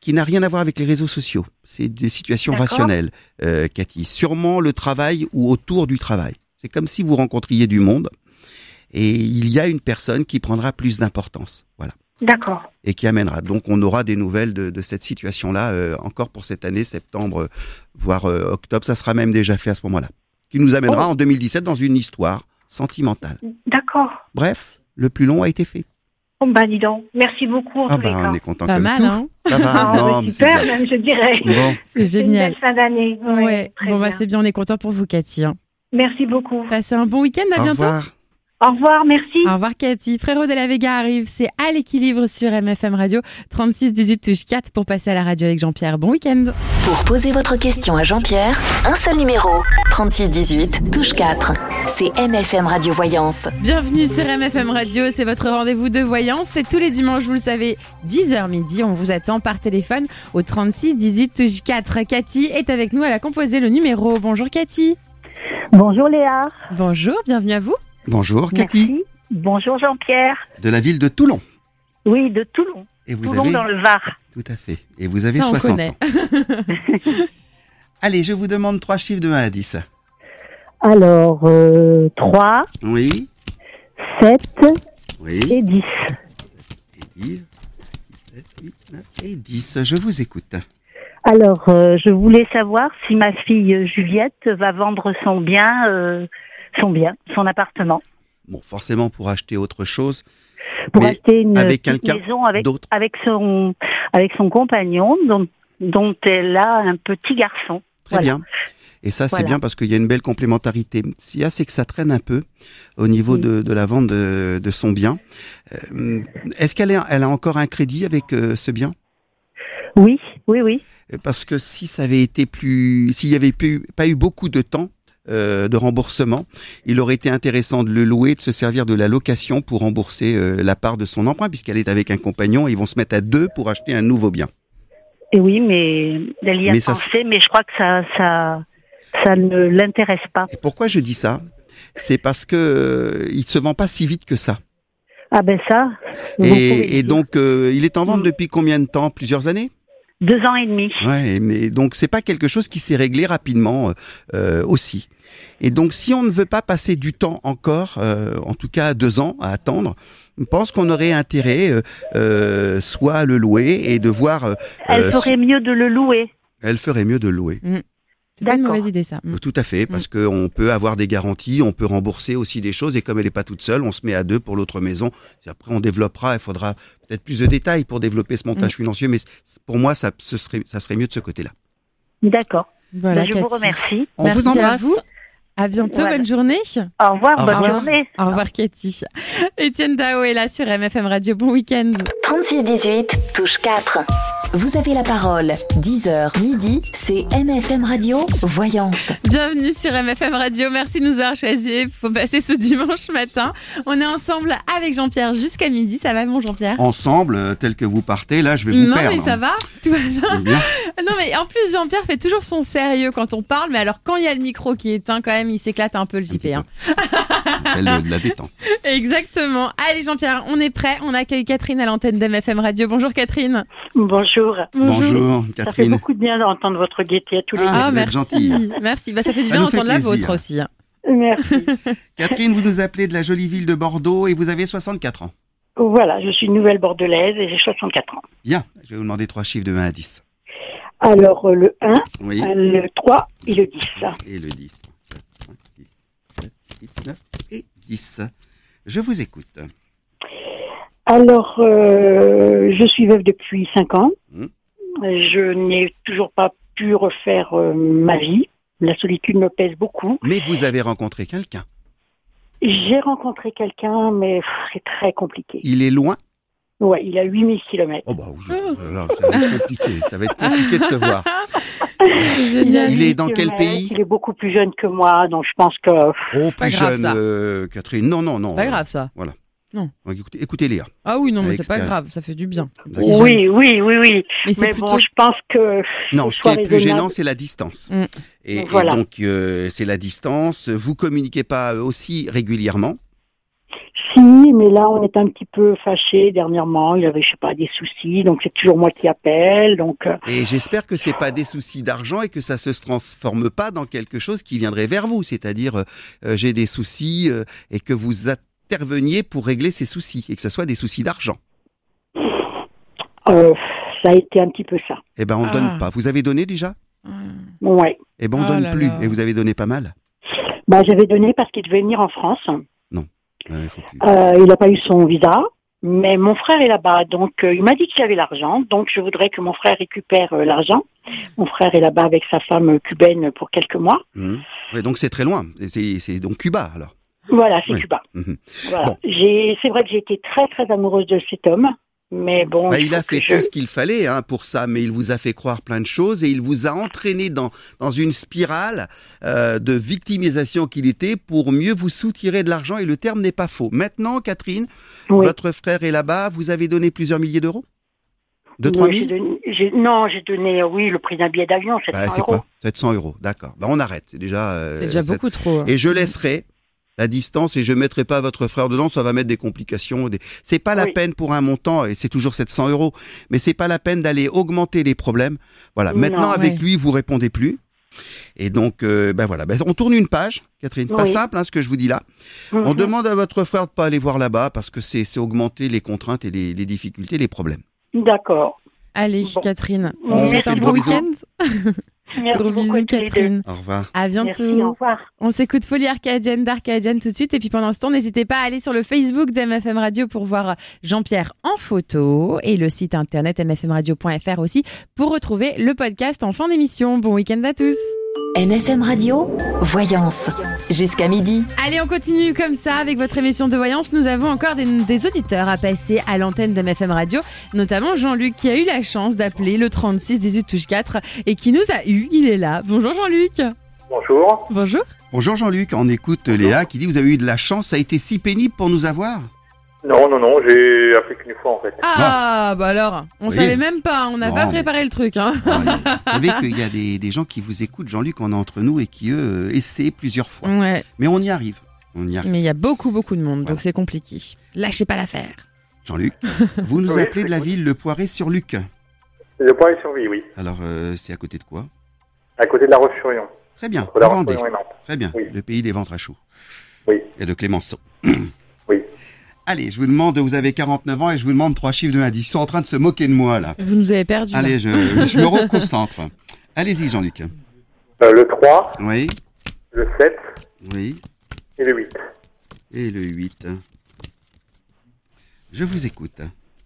qui n'a rien à voir avec les réseaux sociaux. C'est des situations D'accord. rationnelles, euh, Cathy. Sûrement le travail ou autour du travail. C'est comme si vous rencontriez du monde et il y a une personne qui prendra plus d'importance. Voilà. D'accord. Et qui amènera. Donc on aura des nouvelles de, de cette situation-là euh, encore pour cette année, septembre, voire euh, octobre. Ça sera même déjà fait à ce moment-là. Qui nous amènera Oh. en deux mille dix-sept dans une histoire sentimentale. D'accord. Bref, le plus long a été fait. Bon, bah, dis donc. Merci beaucoup, en Ah tous les bah cas. on est content Pas comme mal, tout. hein. Ça va, Ah, non, bah, mais c'est super, bien. même, je dirais. Bon, C'est C'est une génial. belle fin d'année. Ouais, Ouais. très Bon, bah, bien. c'est bien, on est content pour vous, Cathy. hein. Merci beaucoup. Passez un bon week-end, à au bientôt. revoir. Au revoir, merci. Au revoir, Cathy. Frérot de la Vega arrive, c'est à l'équilibre sur M F M Radio. trente-six dix-huit touche quatre pour passer à la radio avec Jean-Pierre. Bon week-end. Pour poser votre question à Jean-Pierre, un seul numéro, trente-six dix-huit touche quatre. C'est M F M Radio Voyance. Bienvenue sur M F M Radio, c'est votre rendez-vous de voyance. C'est tous les dimanches, vous le savez, dix heures midi. On vous attend par téléphone au trente-six dix-huit touche quatre. Cathy est avec nous, elle a composé le numéro. Bonjour Cathy. Bonjour Léa. Bonjour, bienvenue à vous. Bonjour Cathy, Merci. Bonjour Jean-Pierre. de la ville de Toulon. Oui, de Toulon. Et vous Toulon avez dans le Var. tout à fait. Et vous avez Ça, on soixante connaît. ans. Allez, je vous demande trois chiffres de un à dix. Alors, euh, trois, Oui, sept oui. et dix. Et dix, sept, huit, neuf et dix. Je vous écoute. Alors, euh, je voulais savoir si ma fille Juliette va vendre son bien, euh, son bien, son appartement, Bon, forcément pour acheter autre chose. pour Mais acheter une avec petite quelqu'un maison avec d'autre. avec son avec son compagnon, dont dont elle a un petit garçon. Très Voilà. bien. Et ça, c'est Voilà. bien parce qu'il y a une belle complémentarité. Ce qu'il y a, c'est que ça traîne un peu au niveau Oui. de, de la vente de, de son bien. Euh, est-ce qu'elle a, elle a encore un crédit avec euh, ce bien? Oui, oui, oui. Parce que si ça avait été plus, s'il y avait pu, pas eu beaucoup de temps euh, de remboursement, il aurait été intéressant de le louer, de se servir de la location pour rembourser euh, la part de son emprunt, puisqu'elle est avec un compagnon et ils vont se mettre à deux pour acheter un nouveau bien. Et oui, mais elle y a Mais ça, pensé, mais je crois que ça ça ça ne l'intéresse pas. Et pourquoi je dis ça? C'est parce que euh, il se vend pas si vite que ça. Ah ben ça. vous pouvez le Et, et dire. donc, euh, il est en vente Mm. depuis combien de temps? Plusieurs années? Deux ans et demi. Ouais, mais donc c'est pas quelque chose qui s'est réglé rapidement euh, aussi. Et donc, si on ne veut pas passer du temps encore, euh, en tout cas deux ans à attendre, je pense qu'on aurait intérêt euh, euh, soit à le louer et de voir. Euh, Elle euh, ferait mieux de le louer. elle ferait mieux de le louer. C'est pas une D'accord. mauvaise idée, ça. Mm. Tout à fait, parce qu'on peut avoir des garanties, on peut rembourser aussi des choses, et comme elle n'est pas toute seule, on se met à deux pour l'autre maison. Et après, on développera, il faudra peut-être plus de détails pour développer ce montage financier, mais c- pour moi, ça, ce serait, ça serait mieux de ce côté-là. D'accord. Voilà, Ben, je vous Cathy. remercie. On Merci vous embrasse. à vous. À bientôt, Voilà. bonne journée. Au revoir, Au bonne revoir. journée. Au revoir, Cathy. Étienne Dao est là sur M F M Radio. Bon week-end. trente-six dix-huit touche quatre. Vous avez la parole. dix heures midi, c'est M F M Radio Voyance. Bienvenue sur M F M Radio. Merci de nous avoir choisis pour passer ce dimanche matin. On est ensemble avec Jean-Pierre jusqu'à midi. Ça va, mon Jean-Pierre? Ensemble, euh, tel que vous partez, là, je vais vous Non, perdre. mais ça va. Tout va bien. C'est bien. Non, mais en plus, Jean-Pierre fait toujours son sérieux quand on parle. Mais alors, quand il y a le micro qui est éteint, quand même, il s'éclate un peu le J P. Hein. Elle euh, la détend. Exactement. Allez, Jean-Pierre, on est prêt. On accueille Catherine à l'antenne d'M F M Radio. Bonjour, Catherine. Bonjour. Bonjour, Ça fait Catherine. beaucoup de bien d'entendre votre gaieté à tous les Ah, Ah, vous êtes merci. gentille. Merci. Bah, ça fait du Ça bien nous fait d'entendre la plaisir. vôtre aussi. deux. Merci. Catherine, vous nous appelez de la jolie ville de Bordeaux et vous avez soixante-quatre ans. Voilà, je suis une nouvelle bordelaise et j'ai soixante-quatre ans. Bien, je vais vous demander trois chiffres de un à dix. Alors, euh, le un, Oui. euh, le trois et le dix. Et le dix. quatre, cinq, six, sept, huit, neuf et dix. Je vous écoute. Alors, euh, je suis veuve depuis cinq ans. Mmh. Je n'ai toujours pas pu refaire euh, ma vie. La solitude me pèse beaucoup. Mais vous avez rencontré quelqu'un. J'ai rencontré quelqu'un, mais pff, c'est très compliqué. Il est loin. Ouais, il a huit mille kilomètres. Oh bah oui, alors, ça va être compliqué. Ça va être compliqué de se voir. C'est génial. Il est dans quel pays? Il est beaucoup plus jeune que moi, donc je pense que... Oh, pas plus grave, jeune, ça. euh, Catherine. Non, non, non. C'est pas grave, ça. Donc, écoutez, écoutez Léa. Ah oui, non, mais Avec c'est pas Sky. grave. Ça fait du bien. D'accord. Oui, oui, oui, oui. Mais c'est Mais plutôt... bon, je pense que... Non, faut ce qui soit est plus raisonnable. gênant, c'est la distance. Mm. Et, et Voilà. donc, euh, c'est la distance. Vous communiquez pas aussi régulièrement. Si, mais là, on est un petit peu fâchés dernièrement. Il avait, je sais pas, des soucis, donc c'est toujours moi qui appelle. Donc. Euh... Et j'espère que c'est pas des soucis d'argent et que ça se transforme pas dans quelque chose qui viendrait vers vous. C'est-à-dire, euh, j'ai des soucis euh, et que vous interveniez pour régler ces soucis et que ça soit des soucis d'argent. Euh, ça a été un petit peu ça. Eh ben, on ne Ah. donne pas. Vous avez donné déjà? Ouais. Eh ben, on Oh donne là plus. là. Et vous avez donné pas mal? Bah, j'avais donné parce qu'il devait venir en France. Ouais, faut plus. Euh, il n'a pas eu son visa, mais mon frère est là-bas, donc euh, il m'a dit qu'il avait l'argent, donc je voudrais que mon frère récupère euh, l'argent. Mon frère est là-bas avec sa femme cubaine pour quelques mois. Mmh. Ouais, donc c'est très loin. C'est, c'est donc Cuba alors. Voilà, c'est Ouais. Cuba. Mmh. Voilà. Bon. J'ai, c'est vrai que j'ai été très très amoureuse de cet homme, mais bon. Bah, il faut a fait que tout je- ce qu'il fallait hein, pour ça, mais il vous a fait croire plein de choses et il vous a entraîné dans, dans une spirale euh, de victimisation qu'il était pour mieux vous soutirer de l'argent et le terme n'est pas faux. Maintenant, Catherine, Oui. votre frère est là-bas, vous avez donné plusieurs milliers d'euros? Deux, Oui, trois j'ai mille? donné- j'ai- Non, j'ai donné, euh, oui, le prix d'un billet d'avion, sept cents Bah, c'est euros. quoi? sept cents euros, d'accord. Bah, on arrête, c'est déjà... euh, C'est déjà sept- beaucoup trop. Et je laisserai la distance et je mettrai pas votre frère dedans, ça va mettre des complications. Des... C'est pas la Oui. peine pour un montant, et c'est toujours sept cents euros, mais c'est pas la peine d'aller augmenter les problèmes. Voilà, Non, maintenant avec ouais. lui, vous répondez plus. Et donc, euh, ben voilà, ben, on tourne une page, Catherine. Pas Oui. simple, hein, ce que je vous dis là. Mhm. On demande à votre frère de pas aller voir là-bas parce que c'est, c'est augmenter les contraintes et les, les difficultés, les problèmes. D'accord. Allez, Bon. Catherine, On on vous vous souhaite fait un de bon gros bisous. week-end. Merci Gros beaucoup bisous, à tous les deux. Catherine. Au revoir. À bientôt. Merci, au revoir. On s'écoute Folie Arcadienne d'Arcadienne tout de suite. Et puis pendant ce temps, n'hésitez pas à aller sur le Facebook d'M F M Radio pour voir Jean-Pierre en photo et le site internet m f m radio point f r aussi pour retrouver le podcast en fin d'émission. Bon week-end à tous. M F M Radio, Voyance. Jusqu'à midi. Allez, on continue comme ça avec votre émission de voyance. Nous avons encore des, des auditeurs à passer à l'antenne d'M F M Radio, notamment Jean-Luc qui a eu la chance d'appeler le trente-six dix-huit touche quatre et qui nous a eu. Il est là. Bonjour Jean-Luc. Bonjour. Bonjour. Bonjour Jean-Luc, on écoute Léa qui dit vous avez eu de la chance, ça a été si pénible pour nous avoir. Non, non, non, j'ai appris qu'une fois en fait. Ah, bah alors, on Oui. savait même pas, on n'a Non, pas mais- préparé le truc. Hein. Ah, vous savez qu'il y a des, des gens qui vous écoutent, Jean-Luc, on est entre nous et qui eux euh, essaient plusieurs fois. Ouais, Mais on y arrive. On y arrive. mais il y a beaucoup, beaucoup de monde, Voilà. donc c'est compliqué. Lâchez pas l'affaire. Jean-Luc, vous nous Oui, appelez de la oui. ville Le Poiré-sur-Luc. Le point est survie, oui. Alors, euh, c'est à côté de quoi? À côté de la Roche-sur-Yon. Très bien, Entre la la Vendée. Roche-sur-Yon et Nantes. Très bien, Oui. le pays des ventres à chaud. Oui. Et de Clémenceau. Oui. Allez, je vous demande, vous avez quarante-neuf ans et je vous demande trois chiffres de l'indice. Ils sont en train de se moquer de moi, là. Vous nous avez perdu. Allez, je, je me reconcentre. Allez-y, Jean-Luc. Euh, le trois, Oui, le sept oui. et le huit. Et le huit. Je vous écoute.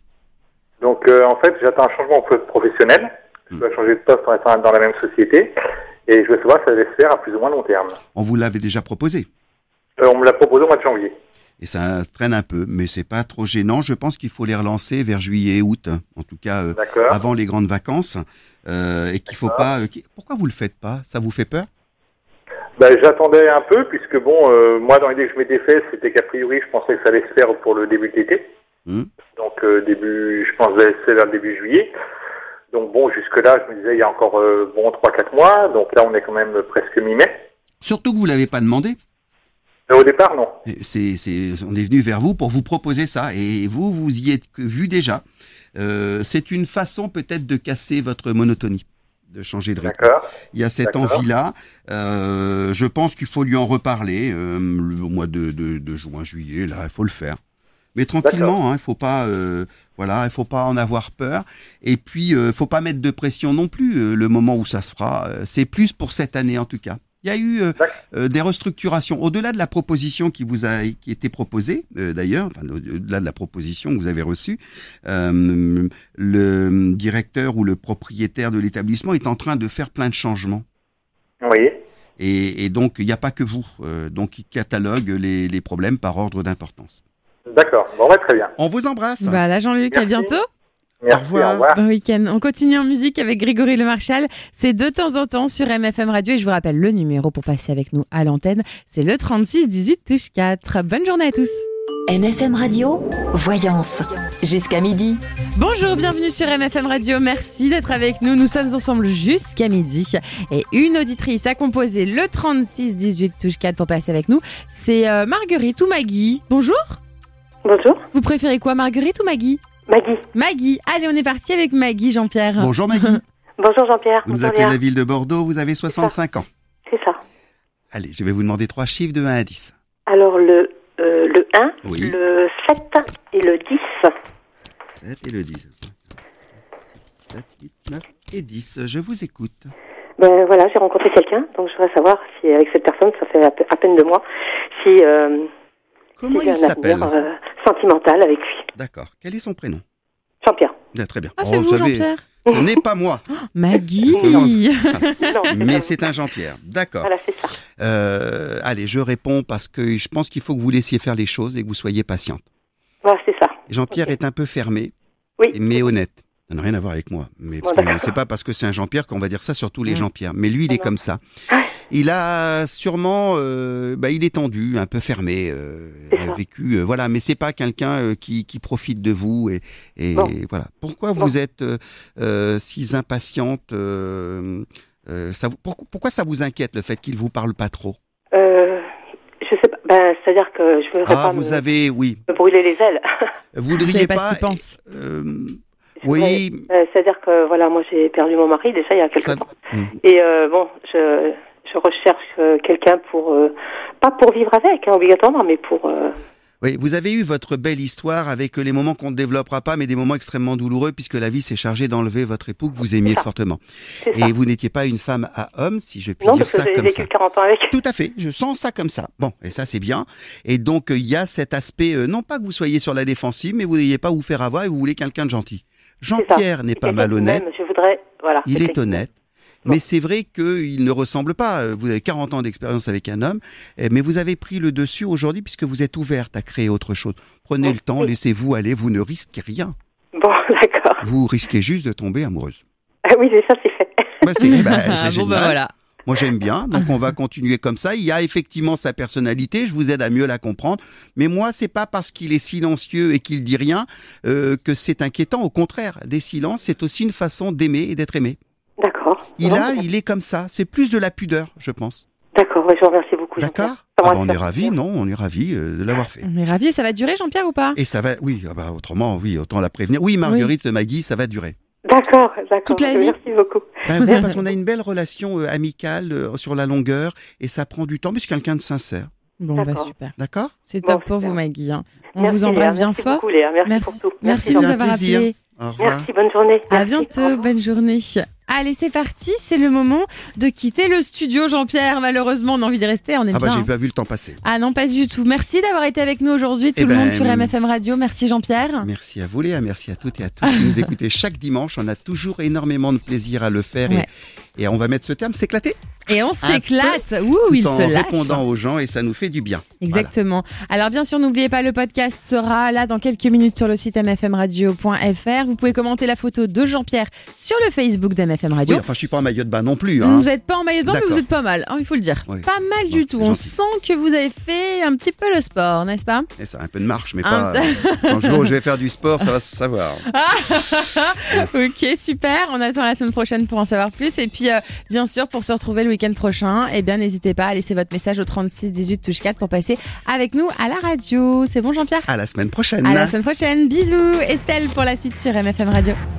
Donc euh, en fait, j'attends un changement pro- professionnel. Je dois changer de poste en étant dans la même société. Et je veux savoir si ça va se faire à plus ou moins long terme. On vous l'avait déjà proposé. Euh, on me l'a proposé au mois de janvier. Et ça traîne un peu, mais c'est pas trop gênant. Je pense qu'il faut les relancer vers juillet, août, en tout cas euh, D'accord. avant les grandes vacances, euh, et qu'il faut pas. euh, qui- Pourquoi vous le faites pas? Ça vous fait peur? Ben, j'attendais un peu, puisque bon, euh, moi dans l'idée que je m'étais fait, c'était qu'a priori, je pensais que ça allait se faire pour le début de l'été. Hmm. Donc euh, début, je pense que ça allait se faire vers le début juillet. Donc bon, jusque-là, je me disais, il y a encore euh, bon trois quatre mois. Donc là, on est quand même presque mi-mai. Surtout que vous l'avez pas demandé. Mais au départ, non. Et C'est, c'est, on est venu vers vous pour vous proposer ça, et vous, vous y êtes que- vu déjà. Euh, c'est une façon peut-être de casser votre monotonie, de changer de rythme. D'accord. Il y a cette D'accord. envie-là. Euh, je pense qu'il faut lui en reparler euh, le- au mois de, de, de juin, juillet. Là, il faut le faire. Mais tranquillement, hein, il faut pas, euh, voilà, il faut pas en avoir peur. Et puis, euh, faut pas mettre de pression non plus. euh, le moment où ça se fera, euh, c'est plus pour cette année en tout cas. Il y a eu euh, euh, des restructurations au-delà de la proposition qui vous a qui était proposée euh, d'ailleurs, enfin, au-delà de la proposition que vous avez reçue. Euh, le directeur ou le propriétaire de l'établissement est en train de faire plein de changements. Oui. Et, et donc, il n'y a pas que vous. Euh, donc, il catalogue les, les problèmes par ordre d'importance. D'accord. Bon, ouais, très bien. On vous embrasse. Voilà Jean-Luc, à Merci. bientôt. Merci. Au revoir. Au revoir. Bon week-end. On continue en musique avec Grégory Le Marchal. C'est de temps en temps sur M F M Radio et je vous rappelle le numéro pour passer avec nous à l'antenne. C'est le trente-six dix-huit touche quatre. Bonne journée à tous. M F M Radio, Voyance. Jusqu'à midi. Bonjour, bienvenue sur M F M Radio. Merci d'être avec nous. Nous sommes ensemble jusqu'à midi. Et une auditrice a composé le trente-six dix-huit touche quatre pour passer avec nous. C'est euh, Marguerite ou Maggie. Bonjour. Bonjour. Vous préférez quoi, Marguerite ou Maggie? Maggie. Maggie. Allez, on est parti avec Maggie, Jean-Pierre. Bonjour Maggie. Bonjour Jean-Pierre. Vous nous Bonjour appelez de Léa. la ville de Bordeaux, vous avez soixante-cinq ans. C'est ça. Allez, je vais vous demander trois chiffres de un à dix. Alors le, euh, le un, Oui. le sept et le dix. sept et le dix. sept, huit, neuf et dix. Je vous écoute. Ben voilà, j'ai rencontré quelqu'un, donc je voudrais savoir si avec cette personne, ça fait à, pe- à peine deux mois, si euh, Comment si j'ai il un s'appelle avenir euh, sentimental avec lui. D'accord. Quel est son prénom? Jean-Pierre. Bien, très bien. Ah, c'est Oh, vous, savez, Jean-Pierre? ce n'est pas moi. Maggie. Non, c'est Mais pas c'est un Jean-Pierre. D'accord. Voilà, c'est ça. Euh, allez, je réponds parce que je pense qu'il faut que vous laissiez faire les choses et que vous soyez patiente. Voilà, c'est ça. Jean-Pierre Ok. est un peu fermé, Oui. mais honnête. Ça n'a rien à voir avec moi. Mais Bon, parce que d'accord. c'est pas parce que c'est un Jean-Pierre qu'on va dire ça sur tous les Mm. Jean-Pierre. Mais lui, il est Non. comme ça. Ah. Il a sûrement, euh, bah, il est tendu, un peu fermé, euh, C'est a ça. vécu, euh, voilà. Mais c'est pas quelqu'un euh, qui, qui profite de vous et, et Bon. voilà. Pourquoi Bon. vous êtes euh, euh, si impatiente euh, euh, ça, vous- pour- Pourquoi ça vous inquiète le fait qu'il vous parle pas trop? Euh, je sais pas. Ben, c'est-à-dire que je voudrais Ah, pas vous me, avez, oui. me brûler les ailes. Vous Vous voudriez savez pas pas. ce qu'il pense. euh, Je voudrais- oui. euh, c'est-à-dire que voilà, moi j'ai perdu mon mari déjà il y a quelques Ça- temps. Mm. Et euh, bon, je, je recherche euh, quelqu'un pour euh, pas pour vivre avec, hein, obligatoirement, mais pour euh, Oui, vous avez eu votre belle histoire avec les moments qu'on ne développera pas, mais des moments extrêmement douloureux, puisque la vie s'est chargée d'enlever votre époux que vous aimiez C'est ça. fortement. c'est ça. Et vous n'étiez pas une femme à homme, si je puis Non, dire parce que ça j'ai comme vécu ça. quarante ans avec. Tout à fait, je sens ça comme ça. Bon, et ça c'est bien. Et donc euh, il y a cet aspect, euh, non pas que vous soyez sur la défensive, mais vous n'ayez pas vous faire avoir et vous voulez quelqu'un de gentil. C'est ça. Jean-Pierre n'est C'est pas quelqu'un qui malhonnête, m'aime, Je voudrais, voilà. il c'est est quelqu'un qui honnête. Bon. Mais c'est vrai qu'il ne ressemble pas. Euh, Vous avez quarante ans d'expérience avec un homme, eh, mais vous avez pris le dessus aujourd'hui puisque vous êtes ouverte à créer autre chose. Prenez Oui. le temps, Oui. laissez-vous aller, vous ne risquez rien. m'aime. Bon, d'accord. Vous risquez juste de tomber amoureuse. Ah oui, mais ça c'est fait. Bah, c'est bah, c'est Ah, bon, génial. bah voilà. Moi j'aime bien, donc on va continuer comme ça. Il y a effectivement sa personnalité, je vous aide à mieux la comprendre. Mais moi, c'est pas parce qu'il est silencieux et qu'il dit rien euh, que c'est inquiétant. Au contraire, des silences, c'est aussi une façon d'aimer et d'être aimé. D'accord. Il Bon, a, d'accord. il est comme ça. C'est plus de la pudeur, je pense. D'accord, ouais, je vous remercie beaucoup. D'accord. Jean-Pierre. Ah Ça bah, me on est rassure. ravis, non On est ravis euh, de l'avoir fait. On est ravis. Ça va durer, Jean-Pierre, ou pas? Et ça va, oui. Ah bah, autrement, oui, autant la prévenir. Oui, Marguerite, Maggie, ça va durer. D'accord, d'accord. Toute la vie. Merci beaucoup. Ben oui, parce qu'on a une belle relation euh, amicale euh, sur la longueur et ça prend du temps, mais c'est quelqu'un de sincère. Bon, bah D'accord. super. D'accord? C'est Bon, top pour super. vous, Maggie. hein. On Merci, vous embrasse Léa. bien Merci fort. beaucoup, Léa. Merci, Merci, pour tout. merci de C'était nous un avoir plaisir. appelés. Au revoir. Merci, bonne journée. À Merci. Au bientôt, revoir. bonne journée. Allez, c'est parti, c'est le moment de quitter le studio, Jean-Pierre. Malheureusement, on a envie de rester, on est Ah bah bien. j'ai hein. pas vu le temps passer. Ah non, pas du tout. Merci d'avoir été avec nous aujourd'hui, tout Eh le ben, monde sur mm. M F M Radio. Merci Jean-Pierre. Merci à vous Léa, merci à toutes et à tous qui nous écoutez chaque dimanche. On a toujours énormément de plaisir à le faire Ouais. et, et on va mettre ce terme, s'éclater, Et on s'éclate. Ouh, tout il en se lâche. répondant aux gens et ça nous fait du bien. Exactement. Alors bien sûr, n'oubliez pas, le podcast sera là dans quelques minutes sur le site m f m radio point f r. Vous pouvez commenter la photo de Jean-Pierre sur le Facebook d'M F M Voilà. Radio. Oui, enfin je suis pas en maillot de bain non plus. Hein. Vous n'êtes pas en maillot de bain, mais D'accord. vous êtes pas mal, hein, il faut le dire. Oui. Pas mal Bon, du tout. c'est On gentil. sent que vous avez fait un petit peu le sport, n'est-ce pas? Et ça, un peu de marche, mais Un pas. Un jour où je vais faire du sport, ça va se savoir. Ok, super. On attend la semaine prochaine pour en savoir plus. Et puis, euh, bien sûr, pour se retrouver le week-end prochain, eh bien, n'hésitez pas à laisser votre message au trente-six dix-huit touche quatre pour passer avec nous à la radio. C'est bon, Jean-Pierre? À la semaine prochaine. À la semaine prochaine. Bisous. Estelle pour la suite sur M F M Radio.